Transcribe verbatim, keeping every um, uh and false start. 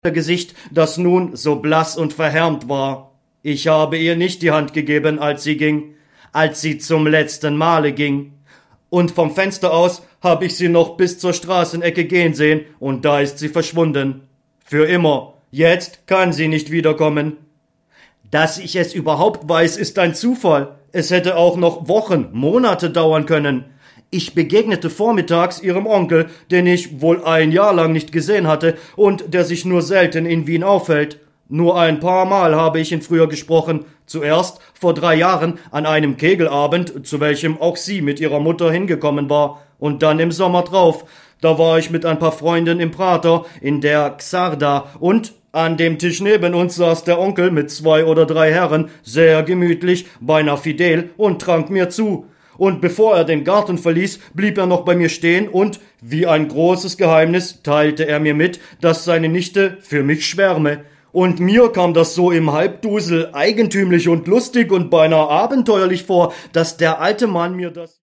Gesicht, das nun so blass und verhärmt war. Ich habe ihr nicht die Hand gegeben, als sie ging, als sie zum letzten Male ging. Und vom Fenster aus hab ich sie noch bis zur Straßenecke gehen sehen, und da ist sie verschwunden. Für immer. Jetzt kann sie nicht wiederkommen. Dass ich es überhaupt weiß, ist ein Zufall. Es hätte auch noch Wochen, Monate dauern können. Ich begegnete vormittags ihrem Onkel, den ich wohl ein Jahr lang nicht gesehen hatte und der sich nur selten in Wien aufhält. Nur ein paar Mal habe ich ihn früher gesprochen. Zuerst vor drei Jahren an einem Kegelabend, zu welchem auch sie mit ihrer Mutter hingekommen war. Und dann im Sommer drauf. Da war ich mit ein paar Freunden im Prater, in der Xarda, und an dem Tisch neben uns saß der Onkel mit zwei oder drei Herren, sehr gemütlich, beinahe fidel, und trank mir zu. Und bevor er den Garten verließ, blieb er noch bei mir stehen und, wie ein großes Geheimnis, teilte er mir mit, dass seine Nichte für mich schwärme. Und mir kam das so im Halbdusel eigentümlich und lustig und beinahe abenteuerlich vor, dass der alte Mann mir das